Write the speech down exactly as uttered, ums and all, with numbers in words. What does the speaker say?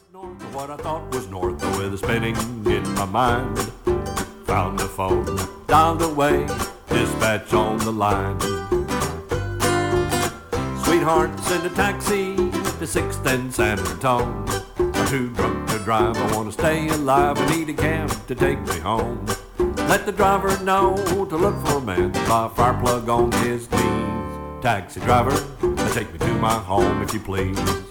north of what I thought was north, with a spinning in my mind. Found the phone, dialed away, dispatch on the line. Sweetheart, send a taxi to sixth and San Antone. I'm too drunk to drive, I want to stay alive. I need a cab to take me home. Let the driver know to look for a man by a fire plug on his knees. Taxi driver, take me to my home if you please.